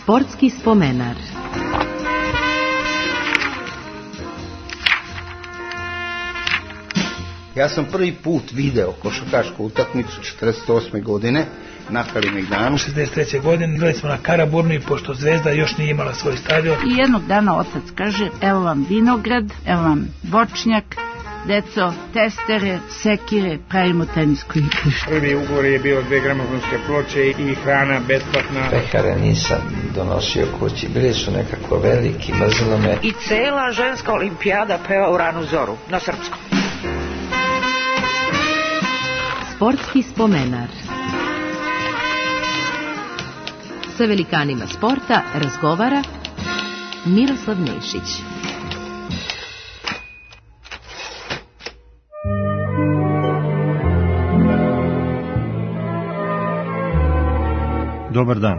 Sportski spomenar. Ja sam prvi put video košarkašku utakmicu 48. godine na Kalemegdanu. 63. godine igrali smo na Karaburnu i pošto Zvezda još nije imala svoj stadion. I jednog dana otac kaže, evo vam vinograd, evo vam voćnjak, deco, testere, sekire, pravimo tenisku igrište. Prvi ugovor je bio 2 gramofonske ploče i hrana besplatna. Pekare nisam donosio kući, bili su nekako veliki, mrzilo me. I cela ženska olimpijada peva u ranu zoru, na srpskom. Sportski spomenar. Sa velikanima sporta razgovara Miroslav Nešić. Dobar dan.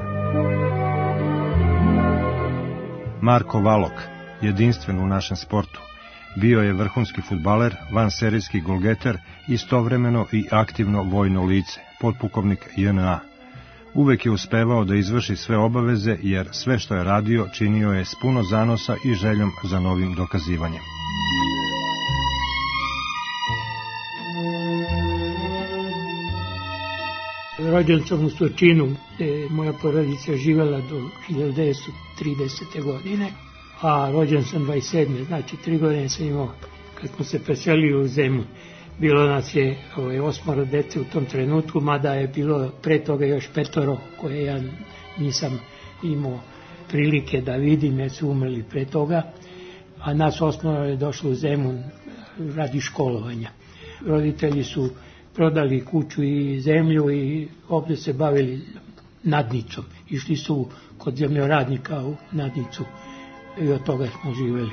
Marko Valok, jedinstven u našem sportu. Bio je vrhunski fudbaler, vanserijski golgeter, istovremeno i aktivno vojno lice, potpukovnik JNA. Uvek je uspevao da izvrši sve obaveze, jer sve što je radio činio je s puno zanosa i željom za novim dokazivanjem. Rođen sam u Surčinu, gde je moja porodica živjela do 1930. godine, a rođen sam 27. Znači 3 godine sam imao kad smo se preselili u Zemun. Bilo nas je 8 dece u tom trenutku, mada je bilo pre toga još 5 koje ja nisam imao prilike da vidim, jer su umrli pre toga, a nas 8 je došlo u Zemun radi školovanja. Roditelji su prodali kuću i zemlju i ovdje se bavili nadnicom. Išli su kod zemljoradnika u nadnicu i od toga smo živjeli.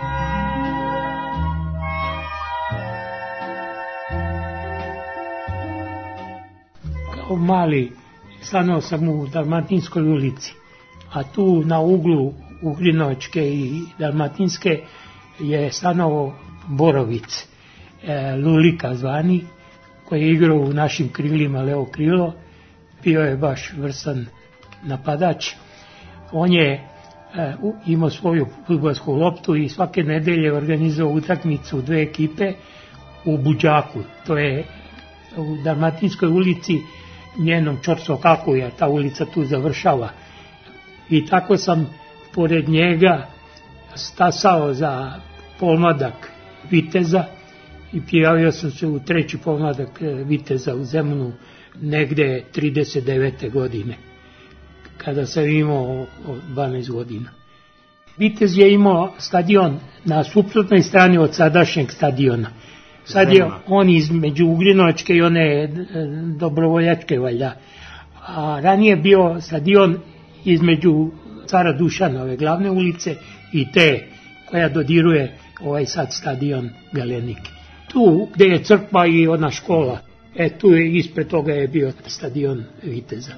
Kao mali stanuo sam u Dalmatinskoj ulici, a tu na uglu Ugrinovačke i Dalmatinske je stanuo Borovic, Lulika zvani, koji je igrao u našim krilima levo krilo, bio je baš vrsan napadač. On je imao svoju fudbalsku loptu i svake nedelje organizovao utakmicu 2 ekipe u Buđaku. To je u Dalmatinskoj ulici, njenom Čorsokaku, jer ta ulica tu završava. I tako sam pored njega stasao za pomladak Viteza i prijavio sam se u 3. pomladak Viteza u Zemunu negde 39. godine, kada sam imao 12 godina. Vitez je imao stadion na suprotnoj strani od sadašnjeg stadiona. Sad je on između Ugrinovačke i one Dobrovoljačke valjda. A ranije bio stadion između Cara Dušanove glavne ulice i te koja dodiruje ovaj sad stadion Galenike. Tu gde je crkva i ona škola, tu je ispred toga je bio stadion Viteza.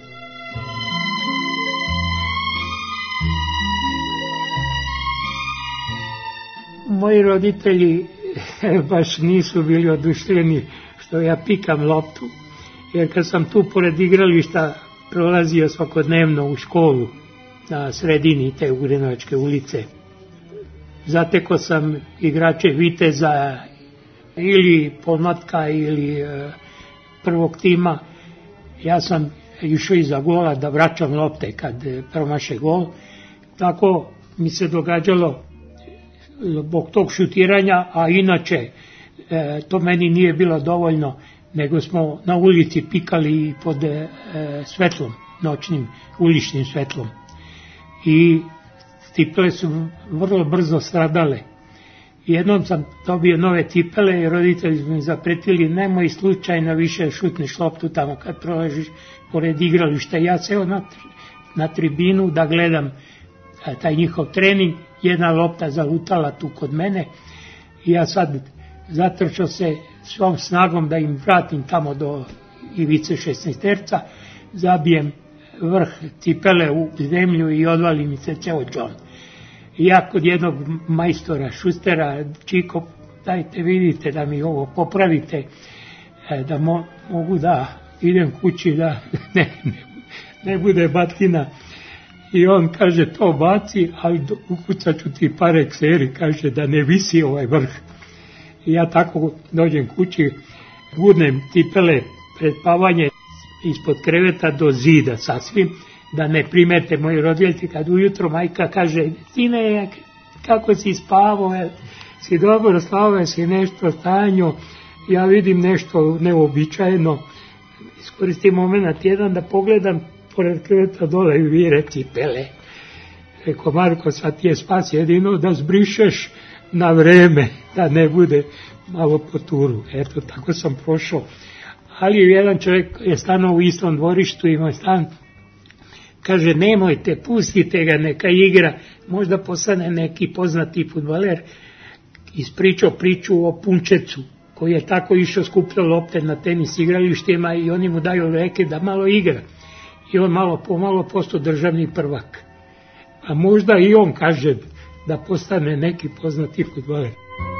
Moji roditelji baš nisu bili oduševljeni što ja pikam loptu, jer kad sam tu pored igrališta prolazio svakodnevno u školu na sredini te Ugrinovačke ulice, zatekao sam igrače Viteza ili pomlatka ili prvog tima. Ja sam išao iza gola da vraćam lopte kad promaše gol. Tako mi se događalo zbog tog šutiranja, a inače to meni nije bilo dovoljno, nego smo na ulici pikali pod svetlom, noćnim uličnim svetlom. I cipele su vrlo brzo stradale. Jednom sam dobio nove cipele i roditelji su mi zapretili, nemoj slučajno više šutneš loptu tamo kad prolaziš pored igrališta. Ja seo na tribinu da gledam taj njihov trening, jedna lopta zalutala tu kod mene i ja sad zatrčao se svom snagom da im vratim tamo do ivice 16-terca, zabijem vrh cipele u zemlju i odvali mi se ceo džon. I ja kod jednog majstora, šustera, Čiko, dajte vidite da mi ovo popravite, da mogu da idem kući, da ne bude batina. I on kaže to baci, ali ukucat ću ti pare kseri, kaže da ne visi ovaj vrh. I ja tako dođem kući, gurnem cipele pred spavanje ispod kreveta do zida sasvim, da ne primete moji roditelji kad ujutro majka kaže, sine, kako si spavao, si dobro spavao, si nešto stanjo, ja vidim nešto neobičajeno, iskoristim moment jedan da pogledam pored kreveta dole i vire cipele. Reko, Marko, sad ti je spas jedino da zbrišeš na vreme, da ne bude malo po turu. Eto, tako sam prošao. Ali jedan čovjek je stanovao u istom dvorištu, imao stan, kaže, nemojte, pustite ga, neka igra, možda postane neki poznati fudbaler. Ispričao priču o Punčecu, koji je tako išao skupljao lopte na tenis igralištima i oni mu daju reke da malo igra. I on malo pomalo postao državni prvak. A možda i on, kaže, da postane neki poznati fudbaler.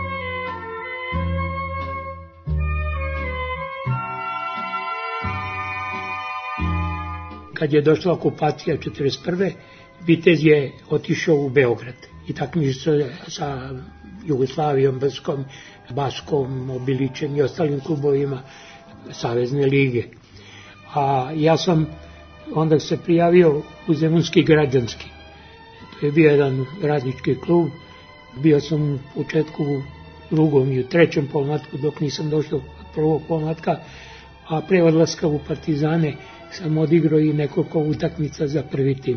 Kad je došla okupacija 1941. Vitez je otišao u Beograd i takmičio se sa Jugoslavijom, Brskom, Baskom, Obilićem i ostalim klubovima Savezne lige. A ja sam onda se prijavio u Zemunski građanski. To je bio jedan radnički klub. Bio sam u početku u drugom i u trećem pomlatku dok nisam došao do prvog pomlatka, a pre odlaska u Partizane sam odigrao i nekoliko utakmica za prvi tim.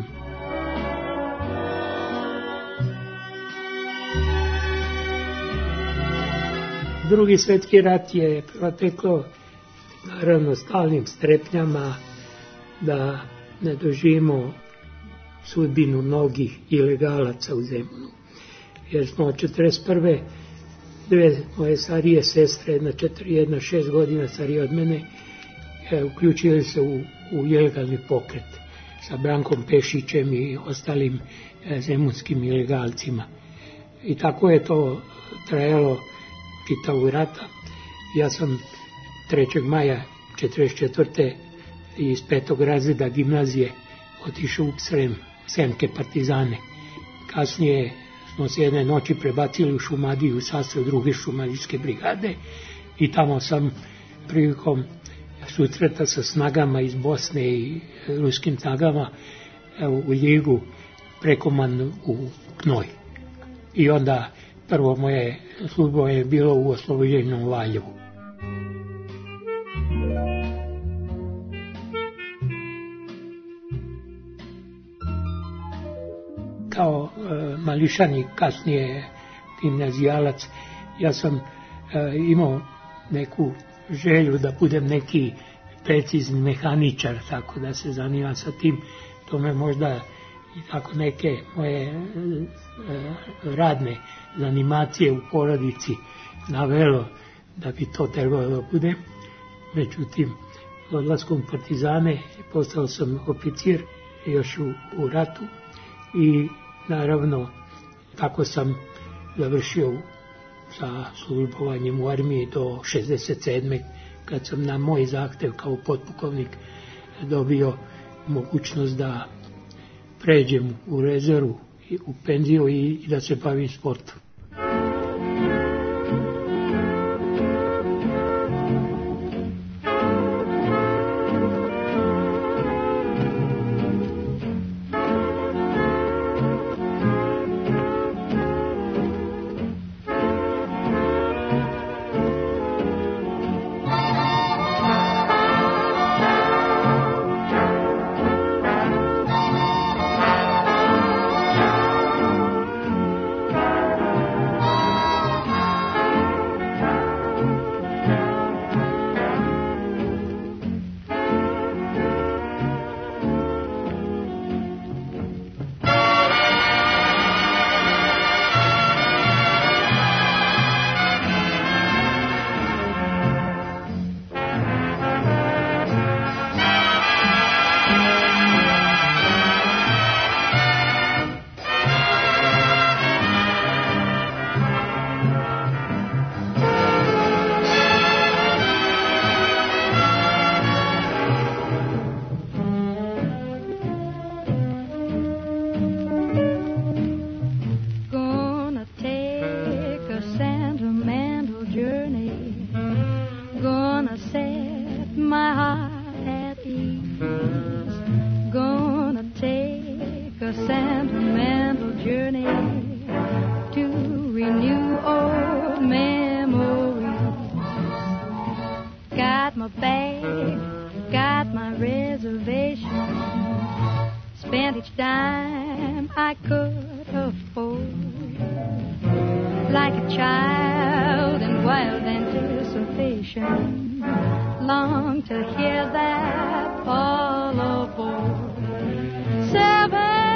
Drugi svetski rat je proteklo naravno stalnim strepnjama da ne doživimo sudbinu mnogih ilegalaca u Zemunu. Jer smo od 1941. dve moje starije sestre, jedna 6 godina starija od mene, uključili se u ilegalni pokret sa Brankom Pešićem i ostalim zemunskim ilegalcima. I tako je to trajalo čitavu rata. Ja sam 3. maja 1944. iz 5. razreda gimnazije otišao u Sremske partizane. Kasnije smo se jedne noći prebacili u Šumadiju u sastav druge šumadijske brigade i tamo sam prilikom susreta sa snagama iz Bosne i ruskim snagama u Ljigu prekoman u Knoj. I onda prvo moje službo je bilo u oslobođenju Valjevu. Kao mališani, kasnije gimnazijalac, ja sam imao neku želju da budem neki precizni mehaničar, tako da se zanimam sa tim. To me možda i tako neke moje radne zanimacije u porodici navelo da bi to trebalo da budem. Međutim, odlaskom u Partizane postao sam oficir još u ratu i naravno tako sam završio sa službovanjem u armiji do 67. kad sam na moj zahtev kao potpukovnik dobio mogućnost da pređem u rezervu, u penziju i da se bavim sportom. spent each dime I could afford. Like a child in wild anticipation, long to hear that all aboard. 7,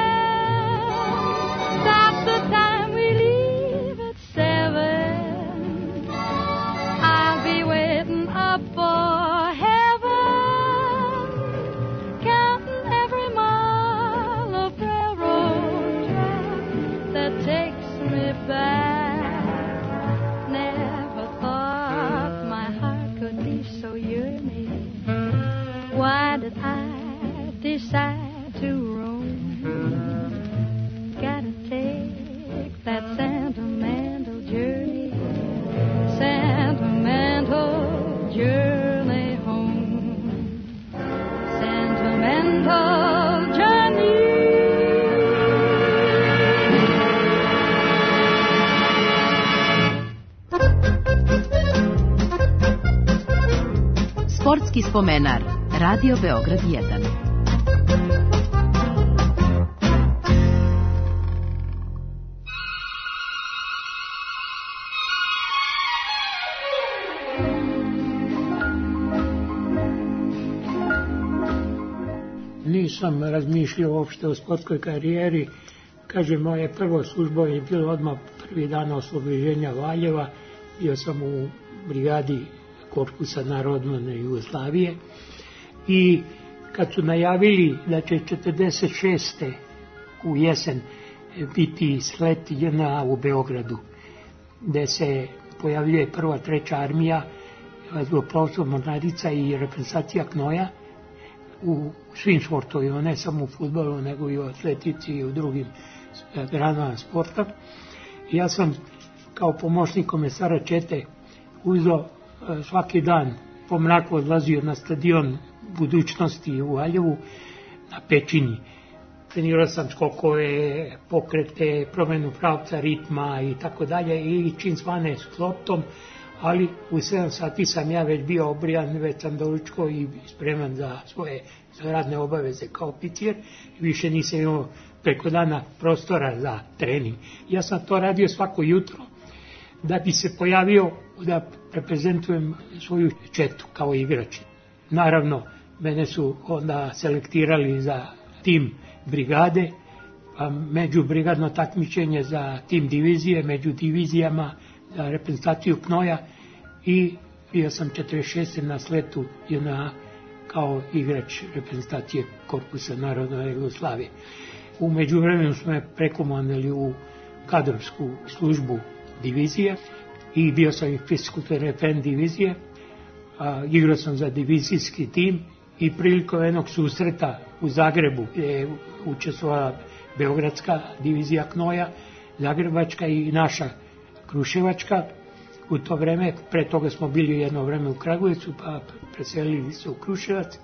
that's the time we leave at 7. I'll be waiting up for heaven, counting every mile of railroad track that takes me back. Never thought my heart could be so yearning. Why did I decide to roam? Gotta take that sentimental journey, sentimental journey home, sentimental journey. Sportski spomenar, Radio Beograd 1. Nisam razmišljao uopšte o sportskoj karijeri. Kaže, moje prvo službo je bilo odmah prvi dan oslobođenja Valjeva. Bio sam u brigadi Korpusa narodne Jugoslavije i kad su najavili da će 46. u jesen biti slet JNA u Beogradu, gde se pojavljuje prva, treća armija, vazduhoplovstvo mornarica i reprezentacija knoja u svim sportovima, ne samo u fudbalu, nego i u atletici i u drugim granama sporta. Ja sam kao pomoćnik komesara čete uzeo svaki dan po mraku odlazio na stadion Budućnosti u Valjevu na Pećini. Trenirao sam skokove, pokrete, promenu pravca, ritma i tako dalje i čim svane s loptom, ali u 7 sati sam ja već bio obrijan, već sam doručko i spreman za svoje radne obaveze kao oficir. Više nisam imao preko dana prostora za trening. Ja sam to radio svako jutro da bi se pojavio da reprezentujem svoju četu kao igrač. Naravno, mene su onda selektirali za tim brigade, pa međubrigadno takmičenje za tim divizije, među divizijama za reprezentaciju knoja i bio sam 46. na sletu JNA kao igrač reprezentacije Korpusa narodne Jugoslavije. U međuvremenu smo me prekomandali u kadrovsku službu divizije i bio sam i fizikulturni referent divizije. Igrao sam za divizijski tim i prilikom jednog susreta u Zagrebu gdje je učestvovala Beogradska divizija knoja, Zagrebačka i naša Kruševačka. U to vreme, pre toga smo bili jedno vreme u Kragujevcu, pa preselili se u Kruševac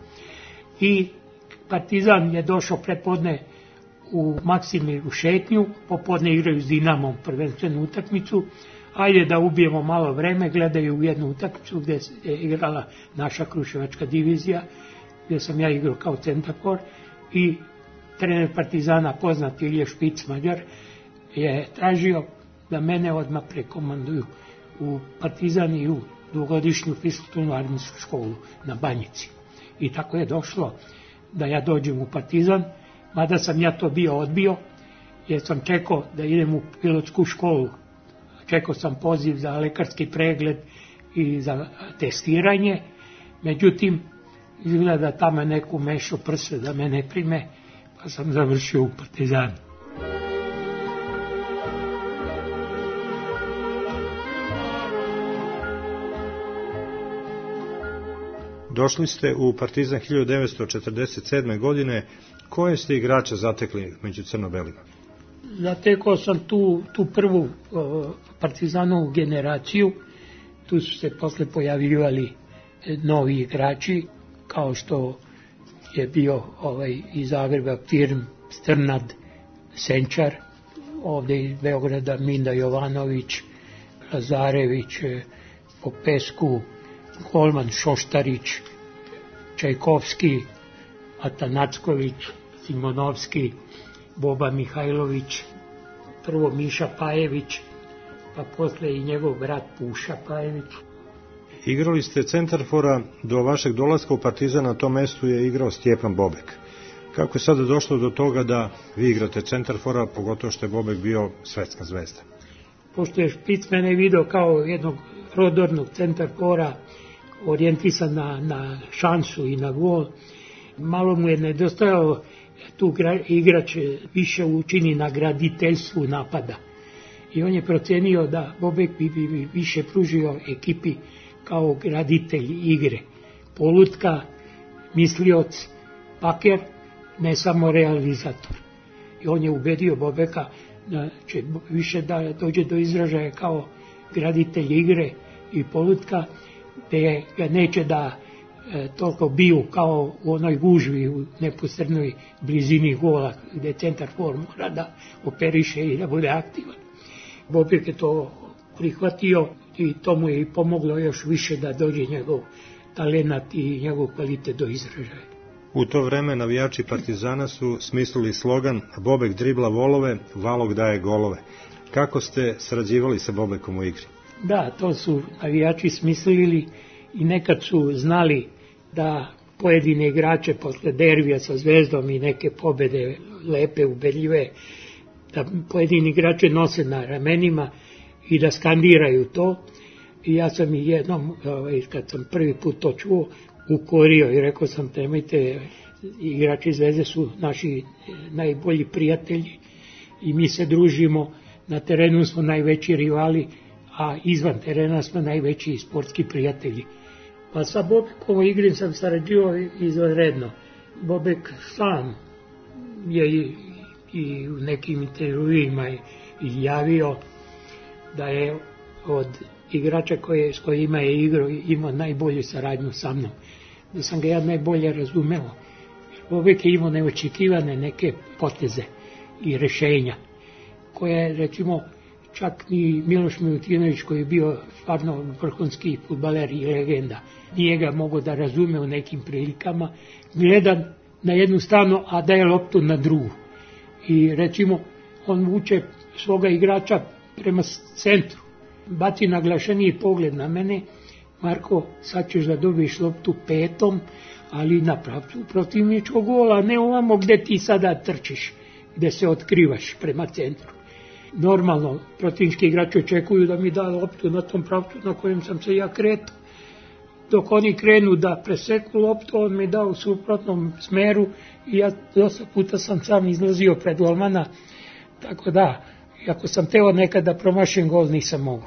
i Partizan je došao prepodne u Maksimir u šetnju, popodne igraju s Dinamom prvenstvenu utakmicu, ajde da ubijemo malo vreme, gledaju jednu utakmicu gdje je igrala naša Kruševačka divizija, gdje sam ja igrao kao centarfor i trener Partizana, poznat Ilije Špic Mađar, je tražio da mene odmah prekomanduju u Partizan i u dvogodišnju fizikulturnu armijsku školu na Banjici. I tako je došlo da ja dođem u Partizan, mada sam ja to bio odbio, jer sam čekao da idem u pilotsku školu. Čekao sam poziv za lekarski pregled i za testiranje, međutim, izgleda da tamo neku mešao prse da me ne prime, pa sam završio u Partizanu. Došli ste u Partizan 1947. godine. Koje ste igrača zatekli među crno-belima? Zatekao sam tu prvu Partizanovu generaciju. Tu su se posle pojavljivali novi igrači, kao što je bio iz Zagreba Firm, Strnad, Senčar, ovde iz Beograda Minda Jovanović, Lazarević, Popesku, Holman Šoštarić, Čajkovski, Atanacković, Simonovski, Boba Mihajlović, prvo Miša Pajević, pa posle i njegov brat Puša Pajević. Igrali ste centarfora, do vašeg dolaska u Partizan na tom mestu je igrao Stjepan Bobek. Kako je sada došlo do toga da vi igrate centarfora, pogotovo što je Bobek bio svetska zvezda? Pošto je Špic mene video kao jednog prodornog centarfora, orijentisan na šansu i na gol, malo mu je nedostajao tu igrač više učini na graditeljstvu napada. I on je procenio da Bobek bi više pružio ekipi kao graditelj igre. Polutka, mislioc, paker, ne samo realizator. I on je ubedio Bobeka da će više da dođe do izražaja kao graditelj igre i polutka, gde ga neće da toliko biju kao u onoj gužvi u neposrednoj blizini gola, gde centarfor mora da operiše i da bude aktivan. Bobek je to prihvatio i to mu je i pomoglo još više da dođe njegov talenat i njegov kvalitet do izražaja. U to vreme navijači Partizana su smislili slogan Bobek dribla volove, Valok daje golove. Kako ste sarađivali sa Bobekom u igri? Da, to su navijači smislili i nekad su znali da pojedine igrače posle derbija sa Zvezdom i neke pobede lepe, ubedljive, da pojedini igrače nose na ramenima i da skandiraju to. I ja sam i jednom, kad sam prvi put to čuo, ukorio i rekao sam, nemojte, igrači Zvezde su naši najbolji prijatelji i mi se družimo, na terenu smo najveći rivali, a izvan terena smo najveći sportski prijatelji. Pa sa Bobekom u igri sam sarađivao izvanredno. Bobek sam je i u nekim intervjuima javio da je od igrača s kojima je igrao imao najbolju saradnju sa mnom. Da sam ga ja najbolje razumeo. Bobek je imao neočekivane neke poteze i rešenja, koje, recimo, čak ni Miloš Milutinović, koji je bio stvarno vrhunski fudbaler i legenda, nije ga mogao da razume u nekim prilikama, gleda na jednu stranu, a daje loptu na drugu. I, recimo, on vuče svoga igrača prema centru, baci naglašeniji pogled na mene, Marko, sad ćeš da dobiš loptu petom, ali na pravcu protivničkog gola, ne ovamo gde ti sada trčiš, gde se otkrivaš prema centru. Normalno, protivnički igrači očekuju da mi da loptu na tom pravcu na kojem sam se ja kretao. Dok oni krenu da preseku loptu, on mi da u suprotnom smeru i ja dosta puta sam sam izlazio pred golmana, tako da, ako sam teo nekada da promašim gol, nisam mogao.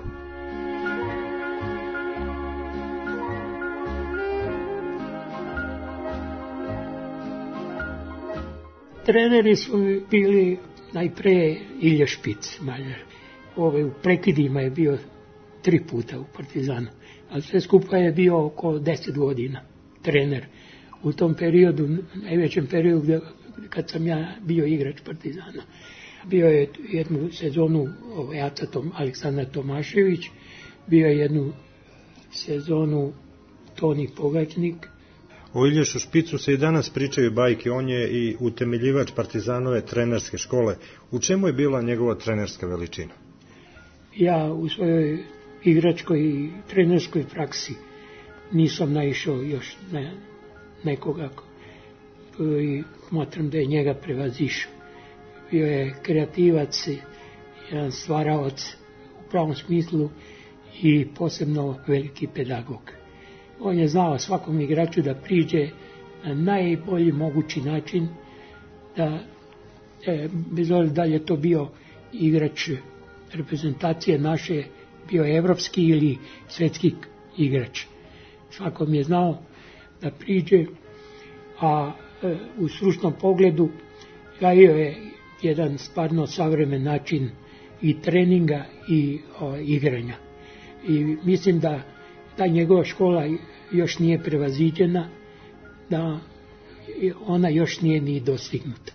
Treneri su bili najpre Ilja Špic, Maljar. U prekidima je bio 3 puta u Partizanu, ali sve skupa je bio oko 10 godina trener. U tom periodu, najvećem periodu kad sam ja bio igrač Partizana. Bio je jednu sezonu Aleksandar Tomašević, bio je jednu sezonu Toni Pogačnik. O Ilješu Špicu se i danas pričaju bajke, on je i utemeljivač Partizanove trenerske škole. U čemu je bila njegova trenerska veličina? Ja u svojoj igračkoj i trenerskoj praksi nisam naišao još na nekoga i smatram da je njega prevazišao. Bio je kreativac, jedan stvaralac u pravom smislu i posebno veliki pedagog. On je znao svakom igraču da priđe na najbolji mogući način, da bez obzira da li je to bio igrač reprezentacije naše, bio evropski ili svetski igrač. Svakom je znao da priđe, a u stručnom pogledu gajio je jedan stvarno savremen način i treninga i igranja. I mislim da ta njegova škola još nije prevaziđena, da ona još nije ni dostignuta.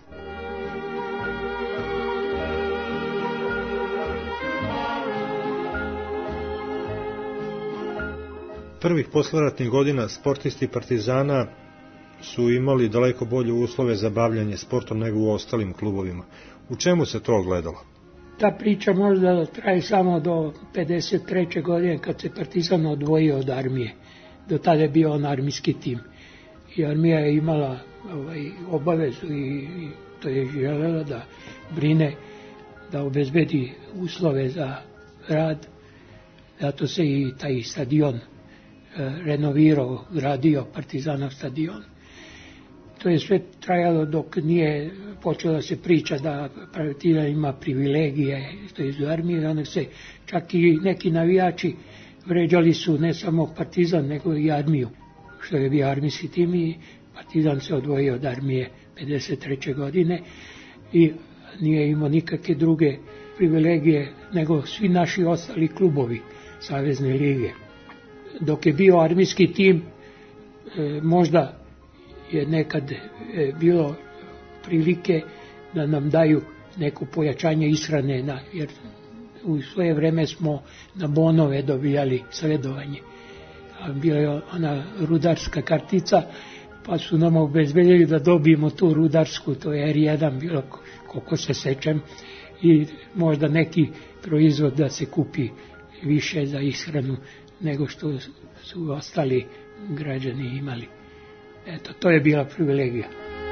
Prvih posleratnih godina sportisti Partizana su imali daleko bolje uslove za bavljanje sportom nego u ostalim klubovima. U čemu se to ogledalo? Ta priča možda traje samo do 53. godine kad se Partizan odvojio od armije. Do tada je bio on armijski tim. I armija je imala obavezu i to je želela da brine, da obezbedi uslove za rad. Zato se i taj stadion renovirao, gradio Partizanov stadion. To je sve trajalo dok nije počela se priča da Partizan ima privilegije, to je iz armije, onda se čak i neki navijači vređali su ne samo Partizan nego i armiju, što je bio armijski tim i Partizan se odvojio od armije 53. godine i nije imao nikakve druge privilegije nego svi naši ostali klubovi Savezne lige. Dok je bio armijski tim, možda je nekad bilo prilike da nam daju neko pojačanje ishrane, jer u svoje vreme smo na bonove dobijali sledovanje. Bila je ona rudarska kartica, pa su nam obezbeljili da dobijemo tu rudarsku, to je R1 bilo, koliko se sećam, i možda neki proizvod da se kupi više za ishranu nego što su ostali građani imali. Eto, to je bila privilegija.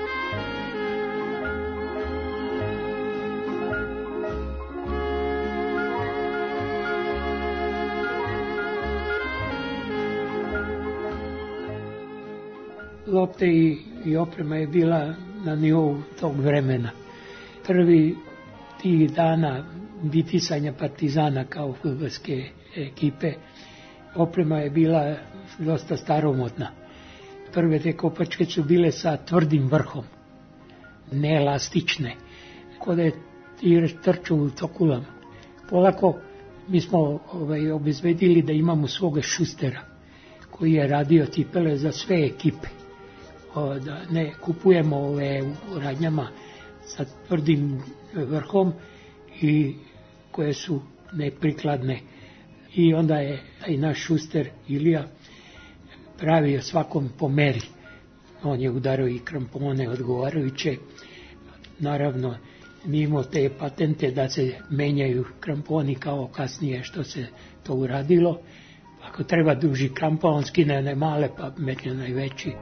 Lopte i oprema je bila na nivou tog vremena. Prvi tih dana bitisanja Partizana kao fudbalske ekipe, oprema je bila dosta staromodna. Prve te kopačke su bile sa tvrdim vrhom, neelastične, kod je igrač trčao u tokulama. Polako mi smo obezbedili da imamo svoga šustera koji je radio cipele za sve ekipe. Da ne kupujemo ove u radnjama sa tvrdim vrhom i koje su neprikladne. I onda je taj naš šuster Ilija pravio svakom po meri. On je udarao i krampone odgovarajuće. Naravno, nije imao te patente da se menjaju kramponi kao kasnije što se to uradilo. Ako treba duži krampon, on skine one male pa metne najveći.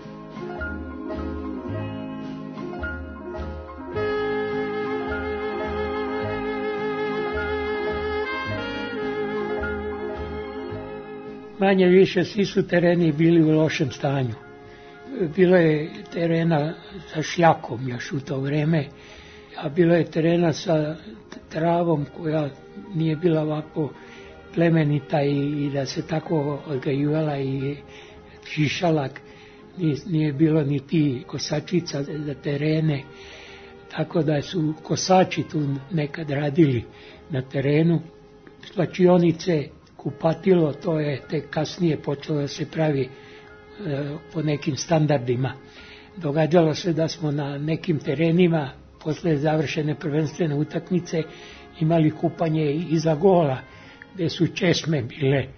Manje više svi su tereni bili u lošem stanju. Bilo je terena sa šljakom još u to vreme, a bilo je terena sa travom koja nije bila ovako plemenita i da se tako odgajivala i šišalak. Nije bilo ni ti kosačica za terene, tako da su kosači tu nekad radili na terenu. Slačionice, kupatilo, to je tek kasnije počelo da se pravi po nekim standardima. Događalo se da smo na nekim terenima posle završene prvenstvene utakmice imali kupanje iza gola, gde su česme bile.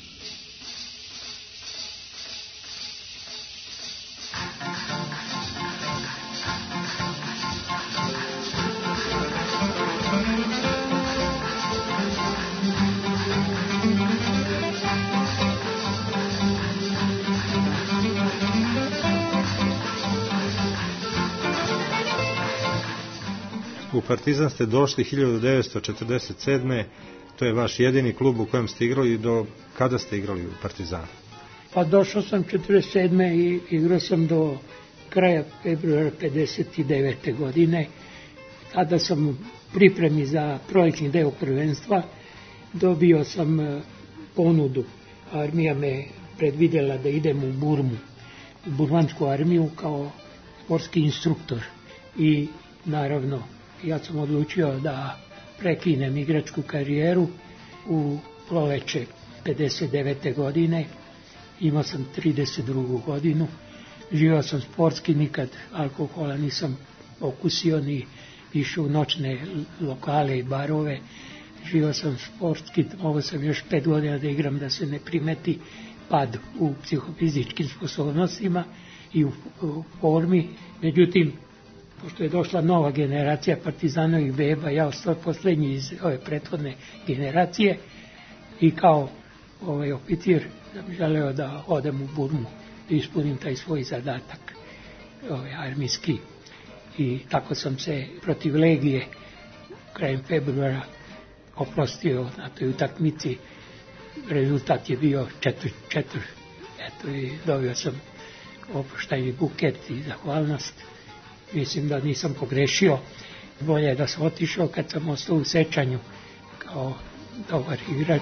U Partizan ste došli 1947. To je vaš jedini klub u kojem ste igrali i do kada ste igrali u Partizanu? Pa došao sam 1947. i igrao sam do kraja februara 1959. godine. Tada sam pripremi za projektni deo prvenstva. Dobio sam ponudu. Armija me predvidjela da idem u Burmu, u burmansku armiju kao sportski instruktor. I naravno, ja sam odlučio da prekinem igračku karijeru u proleće 59. godine. Imao sam 32. godinu. Živao sam sportski, nikad alkohola nisam okusio ni išao u noćne lokale i barove. Živao sam sportski, mogao sam još 5 godina da igram da se ne primeti pad u psihofizičkim sposobnostima i u formi, međutim, pošto je došla nova generacija partizanovih beba, ja ostao posljednji iz ove prethodne generacije i kao oficir sam želeo da odem u Burmu, da ispunim taj svoj zadatak armijski. I tako sam se protiv Legije krajem februara oprostio na toj utakmici. Rezultat je bio 4-4. Eto, i dobio sam oproštajni buket i zahvalnost. Mislim da nisam pogrešio. Bolje je da sam otišao kad sam ostao u sećanju kao dobar igrač.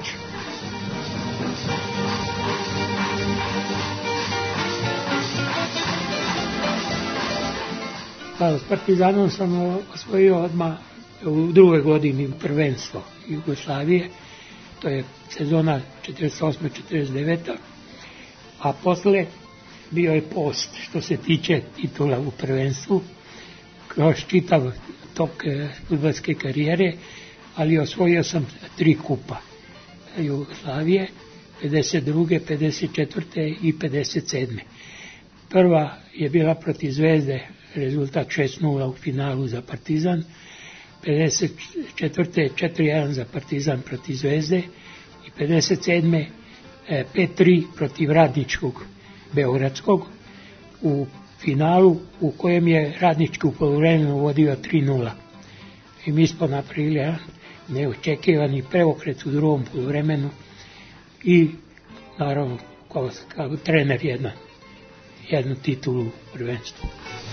S Partizanom sam osvojio odmah u drugoj godini prvenstvo Jugoslavije. To je sezona 48-49. A posle bio je post što se tiče titula u prvenstvu kroz čitav tok fudbalske karijere, ali osvojio sam 3 kupa Jugoslavije, 52. 54. i 57. Prva je bila protiv Zvezde, rezultat 6-0 u finalu za Partizan, 54. 4-1 za Partizan protiv Zvezde i 57. 5-3 protiv Radničkog Beogradskog u finalu u kojem je Radnički u poluvremenu vodio 3-0. I mi smo napravili neočekivani preokret u drugom poluvremenu i naravno kao trener jednu titulu u prvenstvu.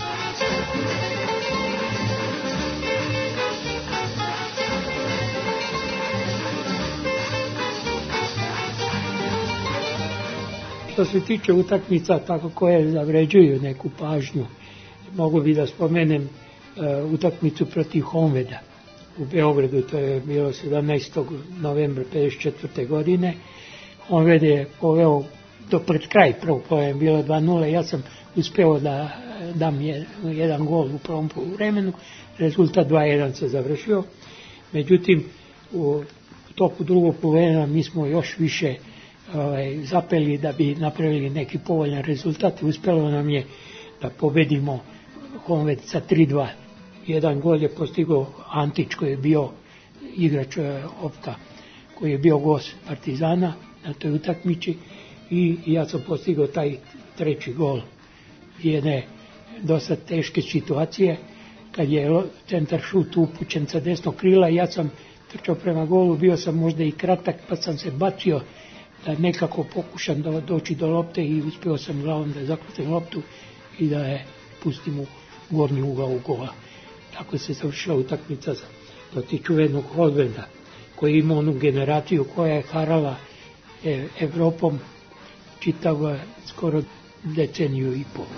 Što se tiče utakmica tako koje zavređuju neku pažnju, mogu bi da spomenem utakmicu protiv Honveda u Beogradu, to je bilo 17. novembra 54. godine. Honved je poveo do pred kraj prvog polovremena, bilo 2-0, ja sam uspeo da dam jedan gol u prvom poluvremenu, rezultat 2-1 se završio. Međutim, u toku drugog poluvremena mi smo još više zapeli da bi napravili neki povoljan rezultat i uspelo nam je da pobedimo Honved sa 3-2. Jedan gol je postigao Antić koji je bio igrač Opka, koji je bio gost Partizana na toj utakmici i ja sam postigao taj treći gol jedne dosta teške situacije kad je centar šut upućen sa desnog krila i ja sam trčao prema golu, bio sam možda i kratak pa sam se bacio da nekako pokušam da doći do lopte i uspio sam glavom da zakrutim loptu i da je pustim u gornji ugao gola. Tako se završila utakmica protiv čuvenog Honveda koji ima onu generaciju koja je harala Evropom čitav skoro deceniju i pol.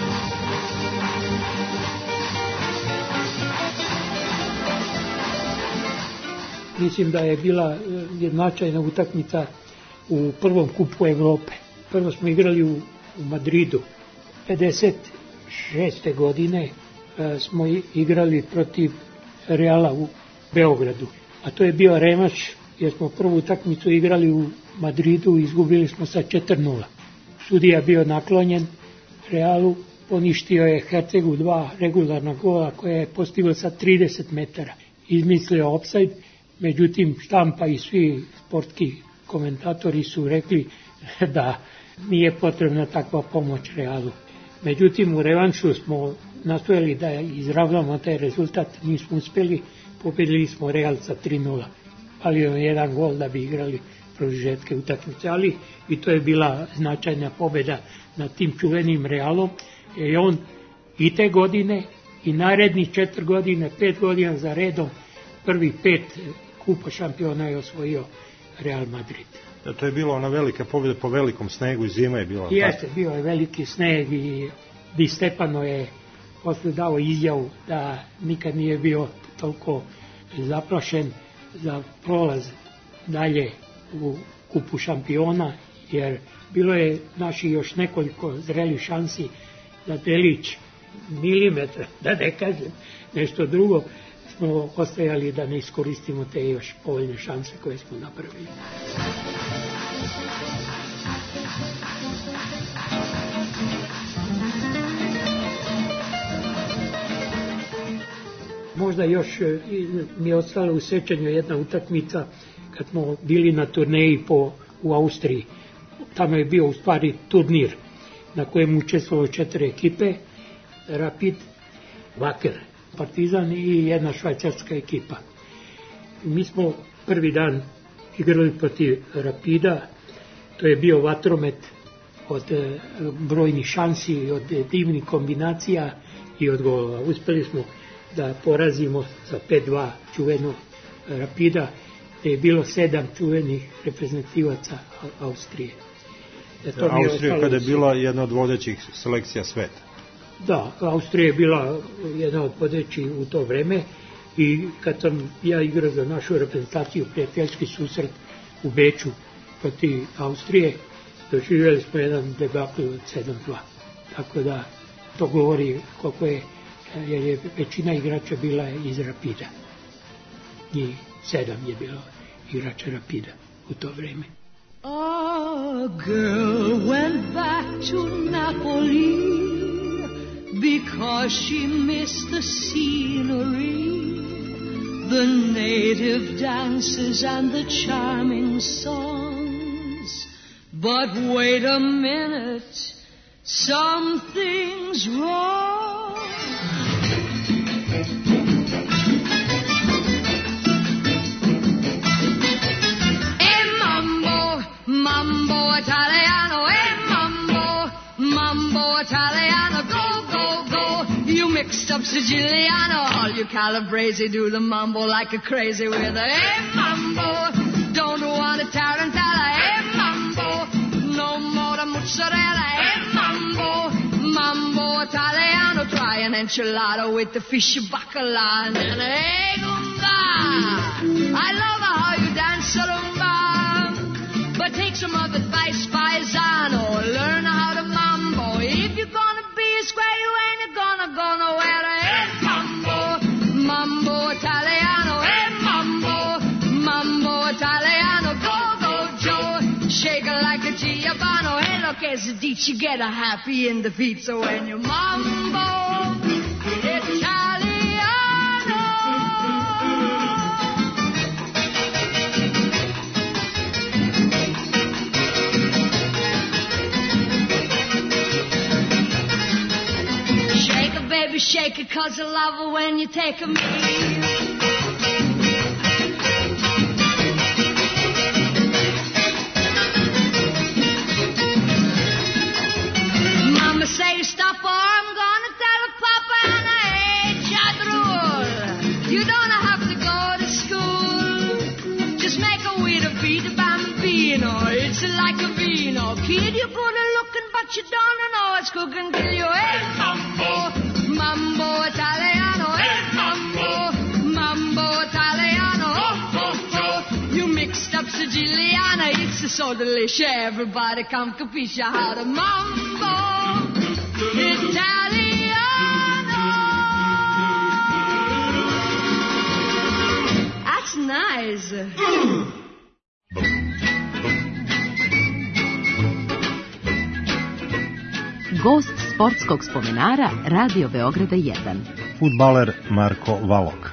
Mislim da je bila značajna utakmica u prvom kupu Evrope. Prvo smo igrali u Madridu. 56. godine smo igrali protiv Reala u Beogradu. A to je bio revanš jer smo prvu utakmicu igrali u Madridu i izgubili smo sa 4-0. Sudija bio naklonjen Realu, poništio je Hercegu 2 regularna gola koje je postigao sa 30 metara. Izmislio ofsajd, međutim štampa i svi sportski komentatori su rekli da nije potrebna takva pomoć Realu. Međutim, u revanšu smo nastojali da izravnamo taj rezultat, nismo uspjeli, pobedili smo Real sa 3-0. Ali je jedan gol da bi igrali produžetke utakmice, ali i to je bila značajna pobjeda nad tim čuvenim Realom. I on i te godine i narednih 4 godine, 5 godina za redom, prvi 5 kupa šampiona je osvojio Real Madrid. To je bila ona velika pobjeda po velikom snegu i zima je bila. Jeste, bio je veliki sneg i Di Stefano je posle dao izjavu da nikad nije bio toliko zaplašen za prolaz dalje u kupu šampiona, jer bilo je naši još nekoliko zrelih šansi za delić milimetra, da ne kažem nešto drugo, smo ostajali da ne iskoristimo te još povoljne šanse koje smo napravili. Možda još mi je ostala u sećanju jedna utakmica kad smo bili na turneji u Austriji. Tamo je bio u stvari turnir na kojem učestvovalo 4 ekipe, Rapid, Wacker, Partizan i jedna švajcarska ekipa. Mi smo prvi dan igrali protiv Rapida, to je bio vatromet od brojnih šansi, od divnih kombinacija i od golova. Uspeli smo da porazimo za 5-2 čuveno Rapida, gde je bilo 7 čuvenih reprezentativaca Austrije. Austrija kada je bila jedna od vodećih selekcija sveta. Da, Austrija je bila jedna od vodećih u to vreme i kad sam ja igrao za našu reprezentaciju prijateljski susret u Beču protiv Austrije, doživjeli smo jedan debakl od 7-2. Tako da to govori koliko je, jer je većina igrača bila iz Rapida. I 7 je bilo igrača Rapida u to vreme. A girl went back to Napoli because she missed the scenery, the native dances and the charming songs. But wait a minute, something's wrong. Mambo Italiano, mambo Italiano, go, go, go. You mixed up Siciliano, all you Calabrese do the mambo like a crazy with a mambo. Don't want a tarantella, mambo. No more mozzarella, mambo Italiano. Try an enchilada with the fish bacala and an gumba. I love how you dance rumba. But take some of advice, paisano. Learn how to mambo. If you're gonna be square, you ain't gonna go nowhere. Hey, mambo, mambo Italiano. Hey, mambo Italiano. Go, go, Joe. Shake it like a Giovanni. Hey, look, as a ditch, you get a happy in the feet. So when you mambo Italiano. Baby, shake it, 'cause I love it when you take a meal. Mama say stop or I'm gonna tell Papa and I hate Jadrul. You don't have to go to school. Just make a way to beat a bambino. It's like a vino. Kid, you're good at looking, but you don't know it's cooking till you hey, mambo. Mambo Italiano, mambo Italiano, you mixed up Siciliana, it's so delicious, everybody come capisce how to mambo Italiano. That's nice. Gost sportskog spomenara Radio Beograda 1. Fudbaler Marko Valok.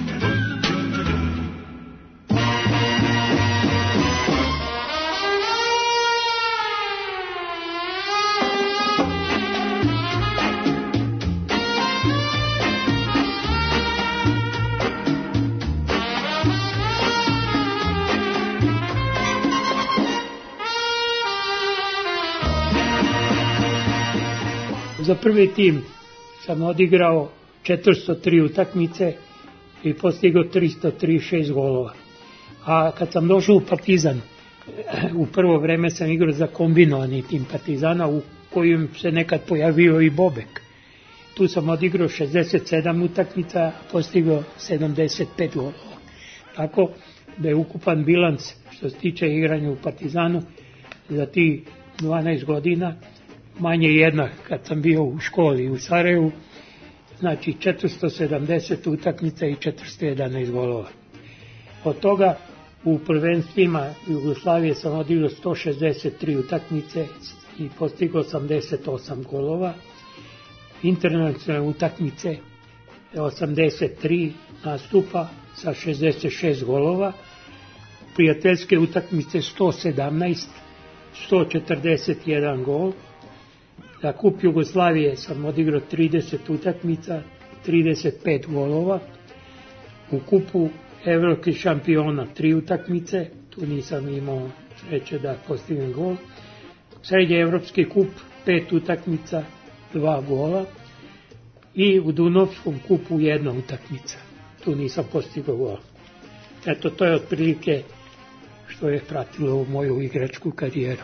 Za prvi tim sam odigrao 403 utakmice i postigao 336 golova. A kad sam došao u Partizan, u prvo vreme sam igrao za kombinovani tim Partizana u kojem se nekad pojavio i Bobek. Tu sam odigrao 67 utakmica, postigao 75 golova. Tako da je ukupan bilans što se tiče igranja u Partizanu za ti 12 godina manje jednak kad sam bio u školi u Sarajevu, znači 470 utakmica i 411 golova. Od toga u prvenstvima Jugoslavije sam odigrao 163 utakmice i postigao 88 golova. Internacionalne utakmice 83 nastupa sa 66 golova, prijateljske utakmice 117, 141 gol. Za kup Jugoslavije sam odigrao 30 utakmica, 35 golova. U kupu evropskih šampiona 3 utakmice, tu nisam imao sreće da postignem gol. Srednje evropski kup 5 utakmica, 2 gola. I u Dunovskom kupu 1 utakmica, tu nisam postigao gol. Eto, to je otprilike što je pratilo u moju igračku karijeru.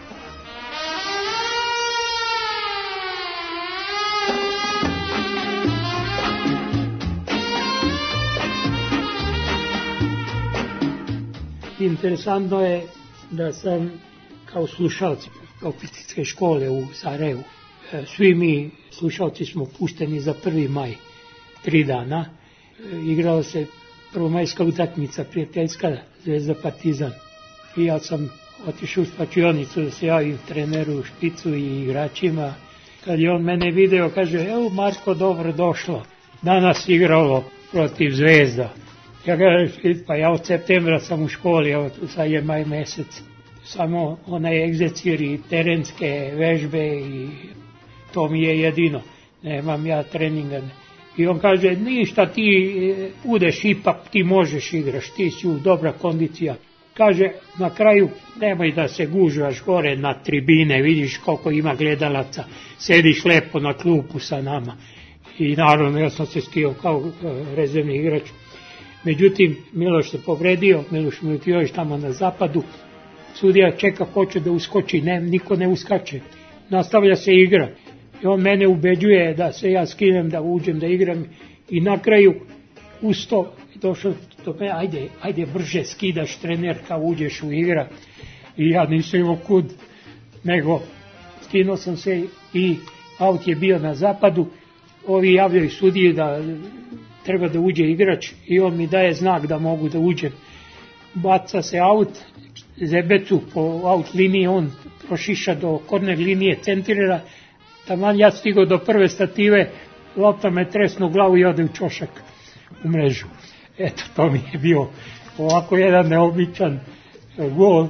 Interesantno je da sam kao slušalci oficirske škole u Sarajevu, svi mi slušalci smo pušteni za 1. maj, 3 dana. Igrala se prvomajska utakmica, prijateljska, Zvezda Partizan. I ja sam otišao u slačionicu da se javim treneru, Špicu i igračima. Kad je on mene video, kaže, evo Marko, dobro došlo, danas igralo protiv Zvezda. Ja kažem, pa ja od septembra sam u školi, evo sad je maj mesec. Samo onaj egzercir i terenske vežbe i to mi je jedino. Nemam ja treninga. I on kaže, ništa, ti budeš ipak, ti možeš igraš, ti si u dobra kondicija. Kaže, na kraju, nemoj da se gužvaš gore na tribine, vidiš koliko ima gledalaca, sediš lepo na klupu sa nama. I naravno, ja sam se skio kao rezervni igrač. Međutim, Miloš se povredio, Miloš Milutijović tamo na zapadu, sudija čeka, hoće da uskoči, niko ne uskače. Nastavlja se igra. I on mene ubeđuje da se ja skinem, da uđem, da igram. I na kraju, uz to, došao do me, ajde brže skidaš, trenerka, uđeš u igra. I ja nisam imao kud, nego skinuo sam se i aut je bio na zapadu. Ovi javljaju sudiji da treba da uđe igrač i on mi daje znak da mogu da uđem. Baca se aut, Zebecu po aut liniji, on prošiša do korner linije, centrira, taman ja stigao do prve stative, lopta me tresnu glavu i ode u čošak u mrežu. Eto, to mi je bio ovako jedan neobičan gol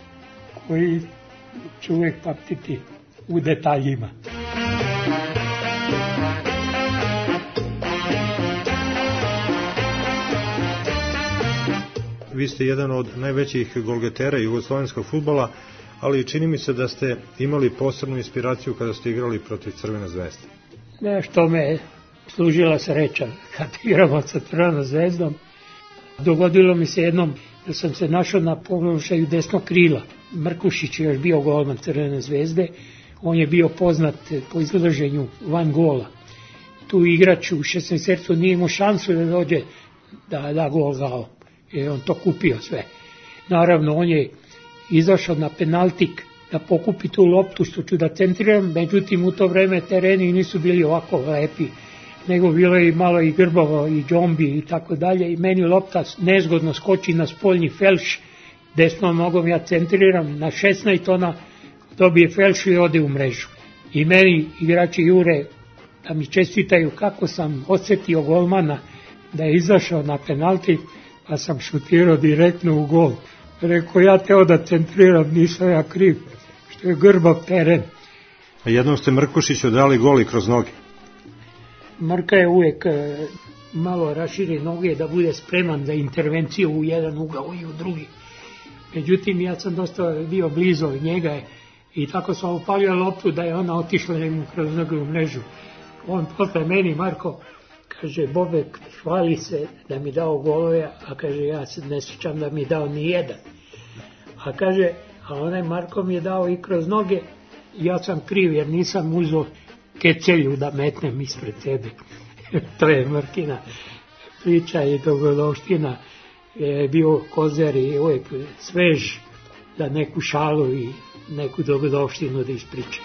koji ću uvijek pamtiti u detaljima. Vi ste jedan od najvećih golgetera jugoslovenskog fudbala, ali čini mi se da ste imali posebnu inspiraciju kada ste igrali protiv Crvene zvezde. Nešto me služila sreća kad igramo sa Crvenom zvezdom. Dogodilo mi se jednom da sam se našao na položaju desnog krila. Mrkušić je još bio golman Crvene zvezde, on je bio poznat po izlaženju van gola. Tu igrač u 16 nije imao šansu da dođe da da gol gao. I on to kupio sve. Naravno, on je izašao na penaltik da pokupi tu loptu što ću da centriram, međutim u to vreme tereni nisu bili ovako lepi, nego bilo je malo i grbavo i džombi i tako dalje i meni lopta nezgodno skoči na spoljni felš, desnom nogom ja centriram na 16, ona dobije felšu i ode u mrežu. I meni igrači jure da mi čestitaju kako sam osjetio golmana da je izašao na penaltik, pa sam šutirao direktno u gol. Rekao, ja teo da centriram, nisam ja kriv, što je grbav teren. A jednom ste Mrkušiću dali gol i kroz noge. Mrka je uvijek malo raširi noge da bude spreman za intervenciju u jedan ugao i u drugi. Međutim, ja sam dosta bio blizu njega i tako sam upalio loptu da je ona otišla njemu kroz noge u mrežu. On posle meni, Marko, kaže, Bobek, hvali se da mi dao golove, a kaže, ja se ne sjećam da mi dao ni jedan. A kaže, a onaj Marko mi je dao i kroz noge, ja sam kriv jer nisam uzeo kecelju da metnem ispred sebe. To je Mrkina priča i dogodovština. Je bio kozer i uvijek svež za neku šalu i neku dogodovštinu da ispriča.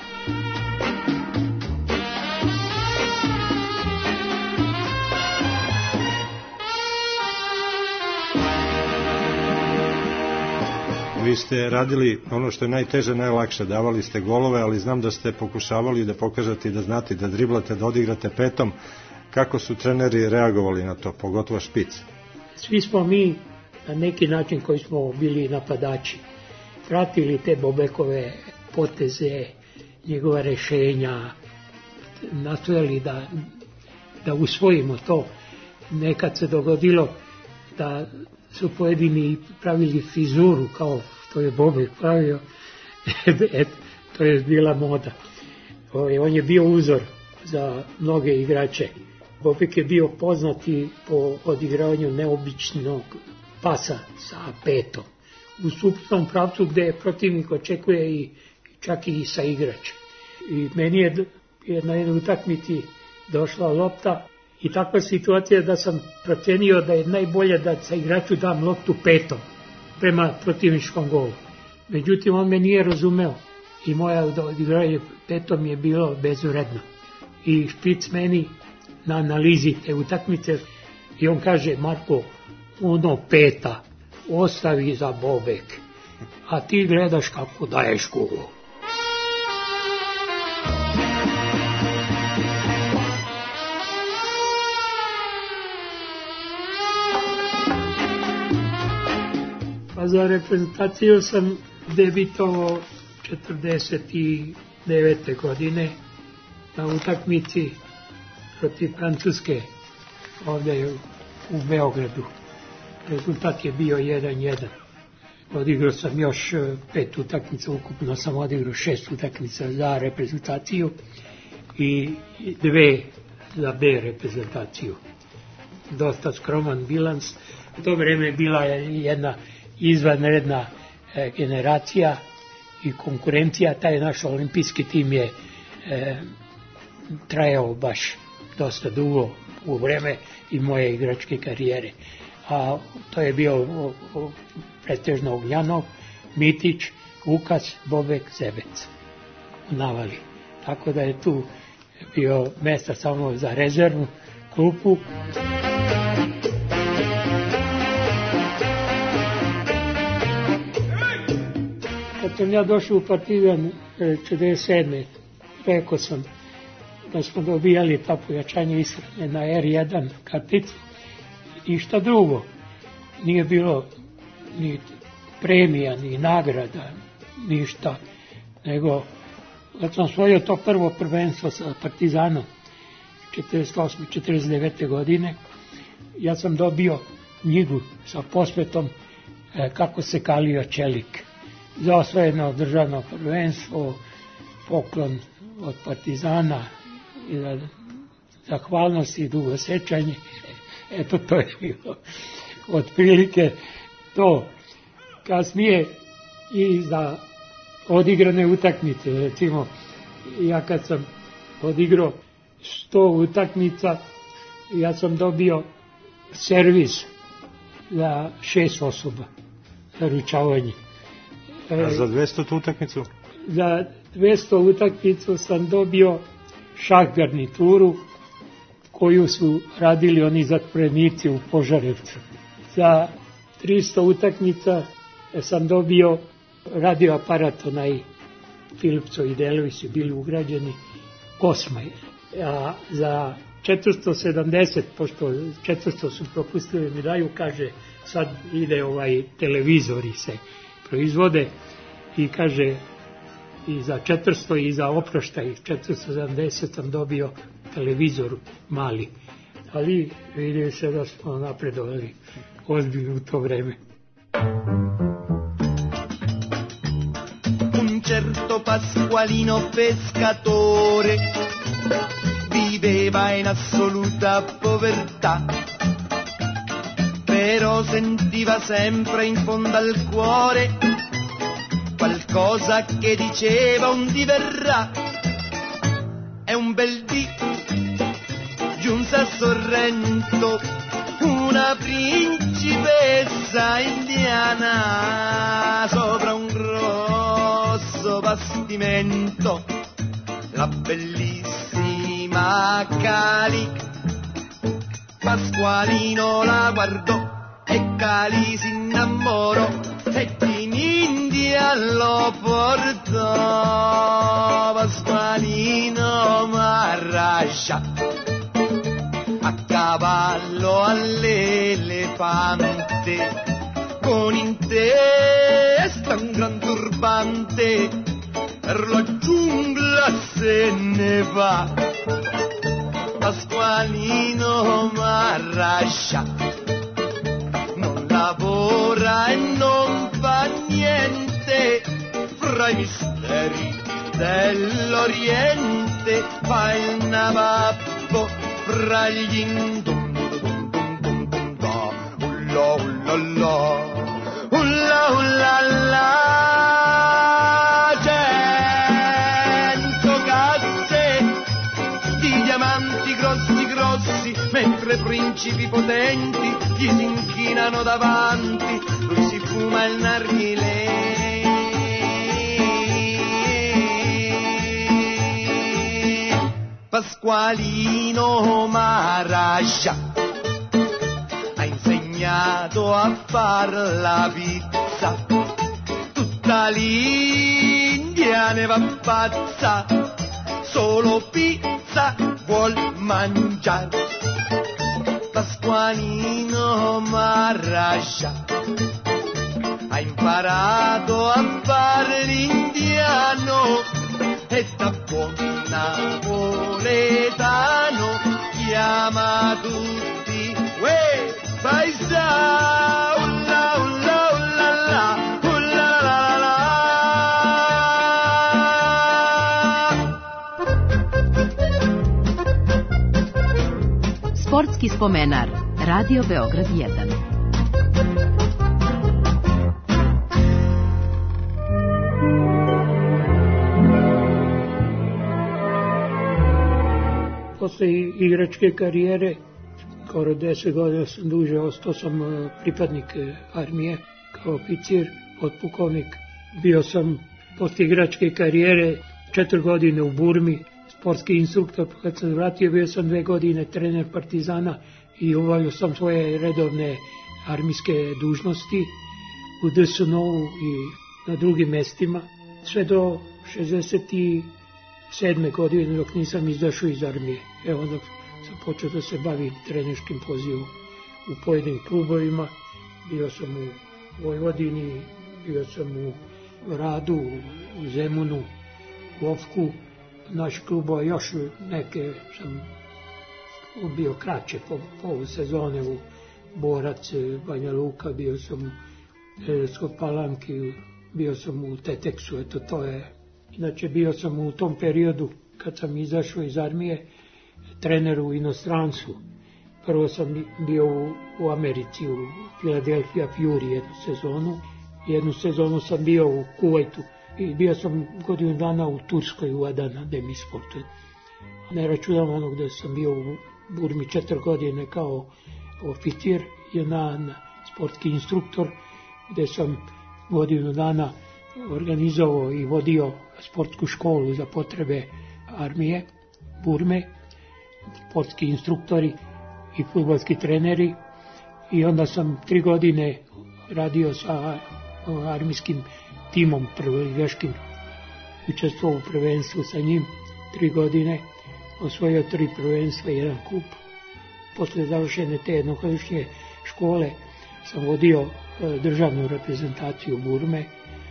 Vi ste radili ono što je najteže, najlakše, davali ste golove, ali znam da ste pokušavali da pokažete i da znate da driblate, da odigrate petom. Kako su treneri reagovali na to, pogotovo Špic? Svi smo mi na neki način koji smo bili napadači pratili te Bobekove poteze, njegova rešenja, nastojali da usvojimo to. Nekad se dogodilo da su pojedini pravili frizuru kao što je Bobek pravio, to je bila moda. On je bio uzor za mnoge igrače. Bobek je bio poznati po odigravanju neobičnog pasa sa petom. U suprotnom pravcu gde protivnik očekuje i čak i sa igrač. I meni je na jednoj utakmici došla lopta i takva situacija da sam procenio da je najbolje da sa igraču dam loptu petom prema protivničkom golu. Međutim, on me nije razumeo i moja odigranje petom je bilo bezuredno. I Špic meni na analizi te utakmice i on kaže: Marko, ono peta ostavi za Bobek, a ti gledaš kako daješ golu. Pa za reprezentaciju sam debitovao 49. godine na utakmici protiv Francuske ovdje u Beogradu. Rezultat je bio 1-1. Odigrao sam još 5 utakmica, ukupno sam odigrao 6 utakmica za reprezentaciju i 2 za B reprezentaciju. Dosta skroman bilans. U to vreme bila je jedna izvanredna generacija i konkurencija. Taj naš olimpijski tim je trajao baš dosta dugo u vreme i moje igračke karijere. A to je bio pretežno Ognjanov, Mitić, Vukas, Bobek, Zebec u navali. Tako da je tu bio mesta samo za rezervnu klupu. Kad sam ja došao u Partizan 47. rekao sam da smo dobijali ta pojačanje ishrane na R1 karticu i šta drugo. Nije bilo ni premija, ni nagrada, ništa, nego kad sam osvojio to prvo prvenstvo sa Partizanom 48. 49. godine, ja sam dobio knjigu sa posvetom kako se kalio čelik. Za osvojeno državno prvenstvo, poklon od Partizana i za zahvalnost i dugosećanje. Eto, to je bilo otprilike to. Kasnije i za odigrane utakmice, recimo ja kad sam odigrao 100 utakmica, ja sam dobio servis za 6 osoba za ručavanje. A za 200 utakmicu? Za 200 utakmicu sam dobio šah garnituru koju su radili oni zatvorenici u Požarevcu. Za 300 utakmica sam dobio radioaparat, onaj Philipsovi delovi su bili ugrađeni, Kosma. A za 470, pošto 400 su propustili mi daju, kaže sad ide televizori se proizvode i kaže i za 400 i za oproštaj 470 sam dobio televizor mali. Ali vidio se da smo napredovali ozbiljno u to vreme. Un certo Pasqualino pescatore viveva in assoluta povertà, però sentiva sempre in fondo al cuore qualcosa che diceva un dì verrà. E un bel dì giunse a Sorrento una principessa indiana sopra un grosso bastimento. La bellissima Cali, Pasqualino la guardò e Cali si innamorò e in India lo portò. Pasqualino Marrascia cavallo all'elefante, con in testa un gran turbante, per la giungla se ne va. Pasqualino Marascia non lavora e non fa niente, fra i misteri dell'Oriente fa il navappo fra gli indum ulla ulla la ulla ulla la. 100 cazze di diamanti grossi grossi, mentre principi potenti gli si inchinano davanti, lui si fuma il narghilè. Pasqualino Marascia ha insegnato a far la pizza, tutta l'India ne va pazza, solo pizza vuol mangiare. Pasqualino Marascia ha imparato a fare l'indiano e da buon napoletano chiama tutti uè paisa ulla ulla ulla la ulla la la. Sportski spomenar, Radio Beograd 1. Posle igračke karijere, skoro 10 godina sam duže ostao, sam pripadnik armije kao oficir, potpukovnik. Bio sam posle igračke karijere 4 godine u Burmi, sportski instruktor, kad sam vratio bio sam 2 godine trener Partizana i obavljao sam svoje redovne armijske dužnosti u DSNO-u i na drugim mestima, sve do 67. godine dok nisam izašao iz armije. Evo onda sam počeo da se bavim trenerskim pozivom u pojedinim klubovima. Bio sam u Vojvodini, bio sam u Radu, u Zemunu, u Ofku. Naš klubova još neke sam bio kraće po sezone u Borac, Banja Luka, bio sam u Sredetskoj Palanki, bio sam u Teteksu, eto to je. Inače bio sam u tom periodu kad sam izašao iz armije trener u inostranstvu. Prvo sam bio u Americi, u Philadelphia Fury jednu sezonu sam bio u Kuvajtu i bio sam godinu dana u Turskoj u Adana Demisportu. Ne računam onog da sam bio u Burmi 4 godine kao oficir, jedan sportski instruktor, gde sam godinu dana organizovao i vodio sportsku školu za potrebe armije Burme, sportski instruktori i fudbalski treneri, i onda sam 3 godine radio sa armijskim timom prvoligaškim, učestvovao u prvenstvu sa njim 3 godine, osvojio 3 prvenstva i 1 kup. Posle završene te jednogodišnje škole sam vodio državnu reprezentaciju Burme,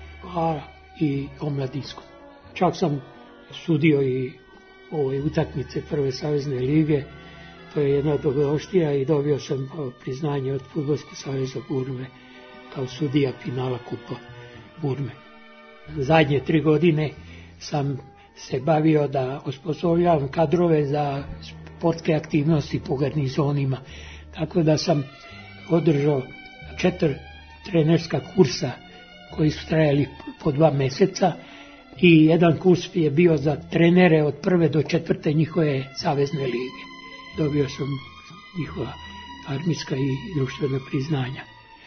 a i omladinsku. Čak sam sudio i ove utakmice Prve savezne lige, to je jedna dobrodošlija, i dobio sam priznanje od Fudbalskog saveza Burme kao sudija finala kupa Burme. Zadnje 3 godine sam se bavio da osposobljavam kadrove za sportske aktivnosti po garnizonima, tako da sam održao 4 trenerska kursa koji su trajali po 2 meseca i jedan kurs je bio za trenere od 1. do 4. njihove savezne lige. Dobio sam njihova armijska i društvena priznanja.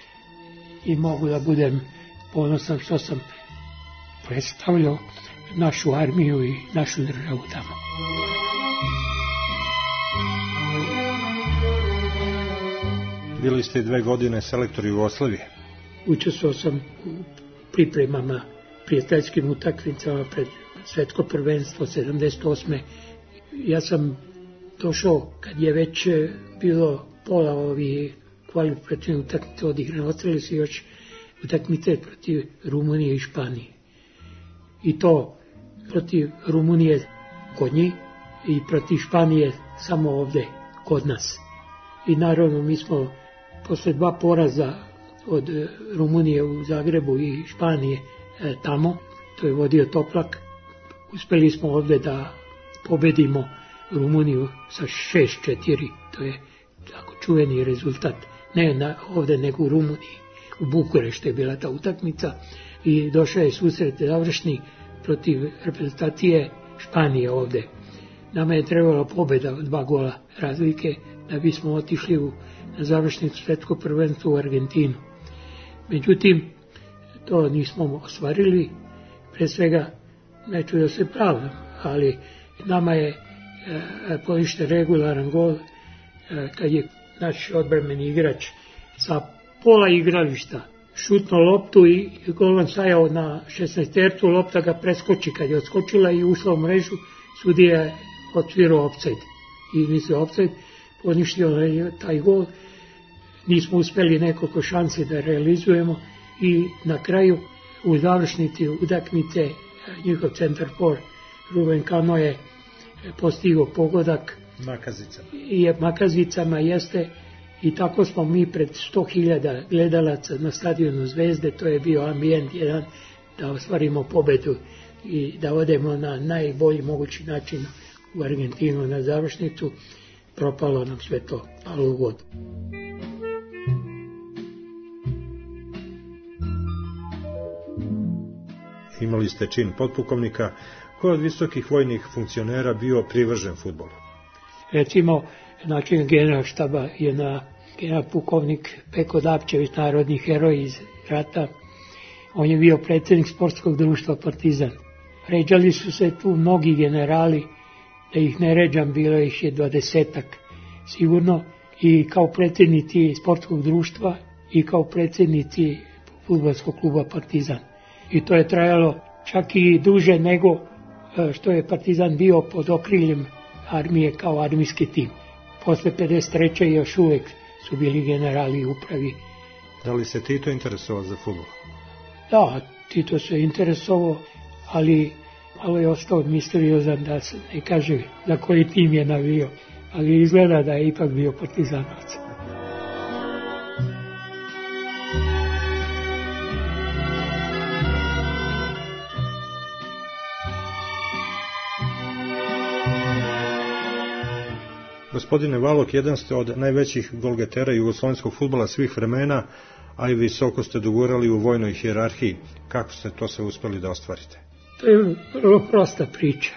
I mogu da budem ponosan što sam predstavljao našu armiju i našu državu tamo. Bili ste 2 godine selektor Jugoslavije. Učestvovao sam u pripremama, prijateljskim utakmicama pred svetsko prvenstvo 78. Ja sam došao kad je već bilo pola ovih kvalifikativnih utakmica odigrane. Ostale su još utakmice protiv Rumunije i Španije. I to protiv Rumunije kod njih i protiv Španije samo ovdje kod nas. I naravno mi smo posle 2 poraza od Rumunije u Zagrebu i Španije tamo, to je vodio Toplak, uspeli smo ovdje da pobedimo Rumuniju sa 6-4, to je tako čuveni rezultat, ne ovdje nego u Rumuniji, u Bukureštu je bila ta utakmica i došao je susret završni protiv reprezentacije Španije ovdje. Nama je trebala pobjeda od 2 gola razlike da bismo otišli na završnicu svjetskog prvenstva u Argentinu. Međutim, to nismo ostvarili, pre svega neću da se pravdam, ali nama je poništen regularan gol kad je naš odbrambeni igrač sa pola igrališta šutno loptu i golman stajao na 16-tercu, lopta ga preskoči, kad je odskočila i ušla u mrežu, sudija je odsvirao ofsajd i mislio ofsajd, poništio taj gol. Nismo uspjeli nekoliko šanse da realizujemo i na kraju u završnici utakmice njihov centar for Ruben Kano je postigao pogodak makazicama jeste, i tako smo mi pred 100.000 gledalaca na stadionu Zvezde, to je bio ambijent jedan da ostvarimo pobedu i da odemo na najbolji mogući način u Argentinu na završnicu. Propalo nam sve to, palo u vodu. Imali ste čin potpukovnika, koji od visokih vojnih funkcionera bio privržen fudbalu. Recimo, način general štaba je general pukovnik Peko Dapčević, narodni heroj iz rata. On je bio predsjednik sportskog društva Partizan. Ređali su se tu mnogi generali, da ih ne ređam, bilo ih je 20-ak sigurno, i kao predsjednici sportskog društva i kao predsjednici fudbalskog kluba Partizan. I to je trajalo čak i duže nego što je Partizan bio pod okriljem armije kao armijski tim. Posle 53. još uvijek su bili generali u upravi. Da li se Tito interesovao za fudbal? Da, Tito se interesovao, ali malo je ostao misteriozan, da se ne kaže za koji tim je navio, ali izgleda da je ipak bio partizanovac. Gospodine Valok, jedan ste od najvećih golgetera jugoslovenskog fudbala svih vremena, a i visoko ste dogurali u vojnoj hijerarhiji. Kako ste to sve uspjeli da ostvarite? To je vrlo prosta priča.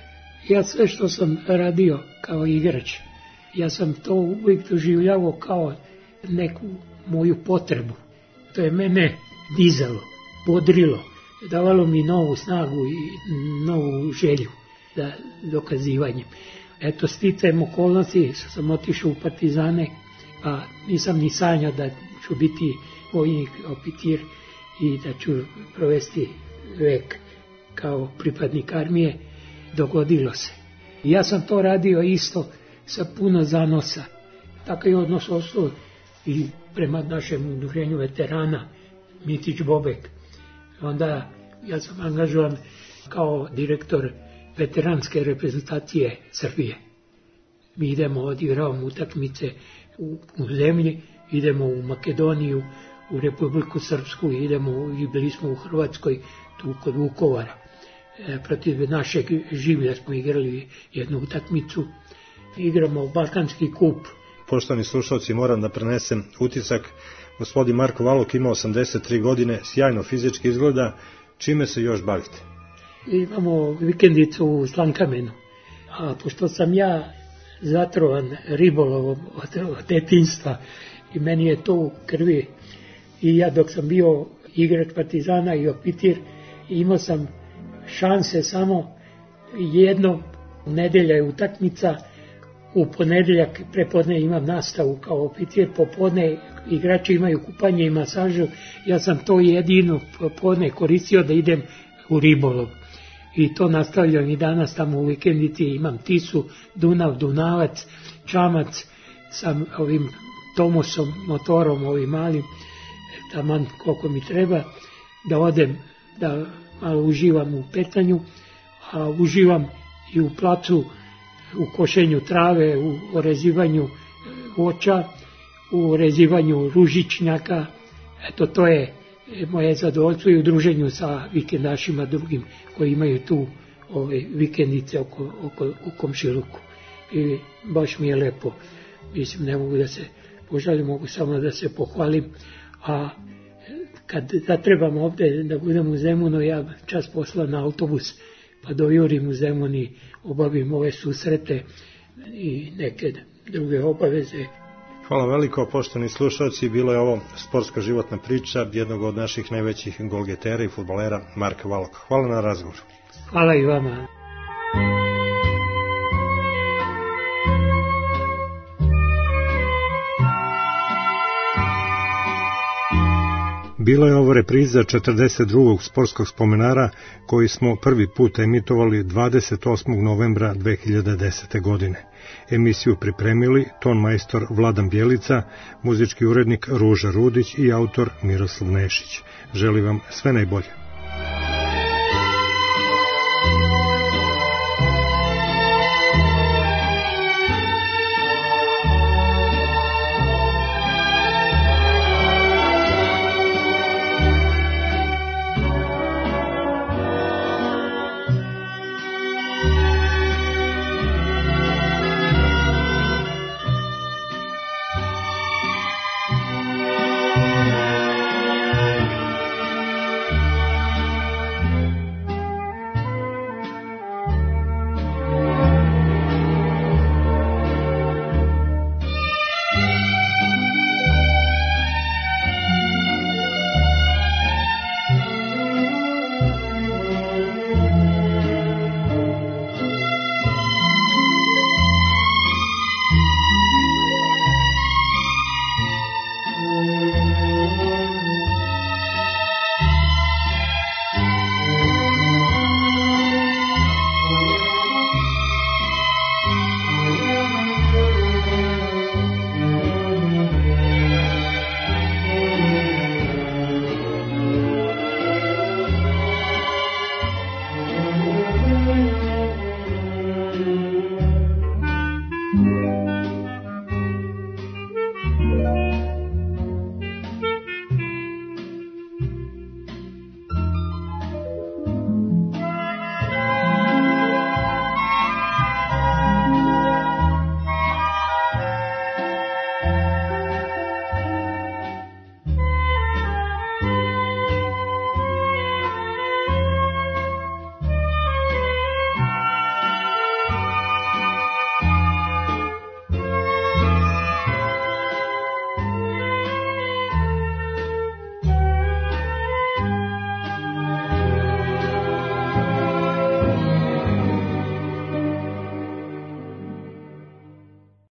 Ja sve što sam radio kao igrač, ja sam to uvijek doživljavao kao neku moju potrebu. To je mene dizalo, bodrilo, davalo mi novu snagu i novu želju za dokazivanjem. Eto, sticajem okolnosti sam otišao u Partizane, a nisam ni sanjao da ću biti vojnik oficir i da ću provesti vek kao pripadnik armije. Dogodilo se. Ja sam to radio isto sa puno zanosa. Tako je odnos ostao i prema našem udruženju veterana Mitić Bobek. Onda ja sam angažovan kao direktor veteranske reprezentacije Srbije. Mi idemo, odigravamo utakmice u zemlji, idemo u Makedoniju, u Republiku Srpsku, i bili smo u Hrvatskoj, tu kod Vukovara. Protiv našeg Življa smo igrali jednu utakmicu. Igramo Balkanski kup. Poštovani slušalci, moram da prenesem utisak. Gospodin Marko Valok ima 83 godine, sjajno fizički izgleda. Čime se još bavite? Imamo vikendicu u Slankamenu. A pošto sam ja zatrovan ribolovom od detinjstva i meni je to u krvi, i ja dok sam bio igrač Partizana i oficir, imao sam šanse samo jedno, nedelja je utakmica, u ponedjeljak prepodne imam nastavu kao oficir, popodne igrači imaju kupanje i masažu, ja sam to jedino popodne koristio da idem u ribolov. i to nastavljam i danas tamo u vikendici, imam Tisu, Dunav, Dunavac, Čamac sa ovim Tomosom, motorom ovim malim, taman koliko mi treba, da odem, da malo uživam u petanju, a uživam i u placu, u košenju trave, u orezivanju voća, u orezivanju ružičnjaka. Eto, to je moje zadovoljstvo i u druženju sa vikendašima drugim koji imaju tu vikendice u komšiluku. I baš mi je lepo. Mislim, ne mogu da se požalim, mogu samo da se pohvalim. A kad zatrebam ovde da budem u Zemunu, ja čas posla na autobus, pa dojurim u Zemun i obavim ove susrete i neke druge obaveze. Hvala veliko, poštovani slušalci, bilo je ovo sportska životna priča jednog od naših najvećih golgetera i fudbalera, Marka Valoka. Hvala na razgovor. Hvala i vama. Bila je ovo repriza 42. sportskog spomenara koji smo prvi put emitovali 28. novembra 2010. godine. Emisiju pripremili ton majstor Vladan Bjelica, muzički urednik Ruža Rudić i autor Miroslav Nešić. Želim vam sve najbolje.